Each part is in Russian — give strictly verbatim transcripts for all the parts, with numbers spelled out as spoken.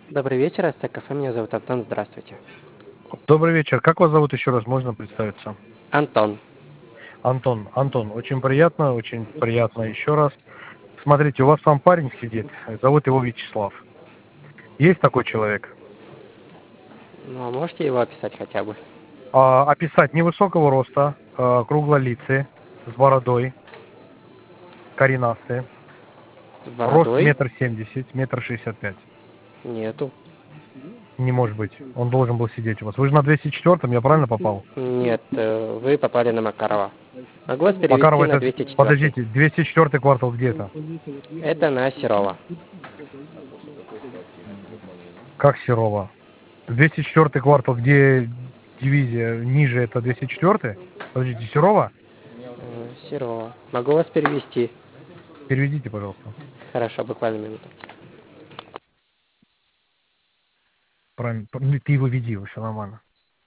Добрый вечер, Астек кафе. Меня зовут Антон. Здравствуйте. Добрый вечер. Как вас зовут еще раз? Можно представиться? Антон. Антон. Антон, очень приятно, очень приятно еще раз. Смотрите, у вас там парень сидит, зовут его Вячеслав. Есть такой человек? Ну, а можете его описать хотя бы? А, описать невысокого роста, а, круглолицый, с бородой, коренастый. С Рост бородой? метр семьдесят, метр шестьдесят пять. Нету. Не может быть. Он должен был сидеть у вас. Вы же на двести четвёртом, я правильно попал? Нет, э, вы попали на Макарова. Могу вас перевести Макаров, на это... двести четвёртый. Подождите, двести четвёртый квартал где-то? Это на Серова. Как Серова? двести четвёртый квартал, где дивизия ниже, это двести четвёртый? Подождите, Серова? Э, Серова. Могу вас перевести. Переведите, пожалуйста. Хорошо, буквально минуту. Правильно. Ну, ты его веди, все нормально.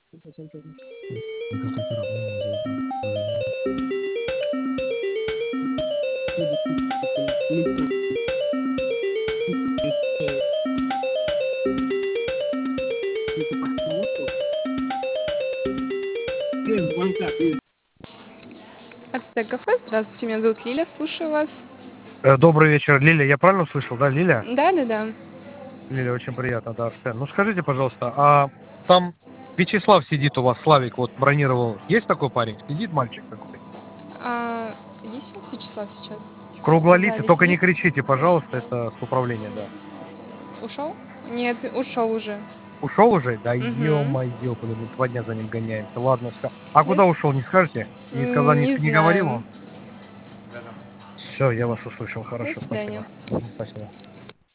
Ацтек кафе. Здравствуйте, меня зовут Лиля, слушаю вас. Э, Добрый вечер, Лиля. Я правильно услышал, да, Лиля? Да, да, да. Лиля, очень приятно, да, Арсен. Ну скажите, пожалуйста, а там Вячеслав сидит у вас, Славик вот бронировал. Есть такой парень? Сидит мальчик такой? А, есть у вас Вячеслав сейчас? В Круглолицый, зале только не сидит? кричите, пожалуйста, это с управления, да. Ушел? Нет, ушел уже. Ушел уже? Да Угу. ё-моё, мы два дня за ним гоняемся. Ладно, все. А куда Это... ушел, не скажете? Не сказал, не, Не не говорил знаю. он? Все, я вас услышал, До хорошо, спасибо. свидания. Спасибо.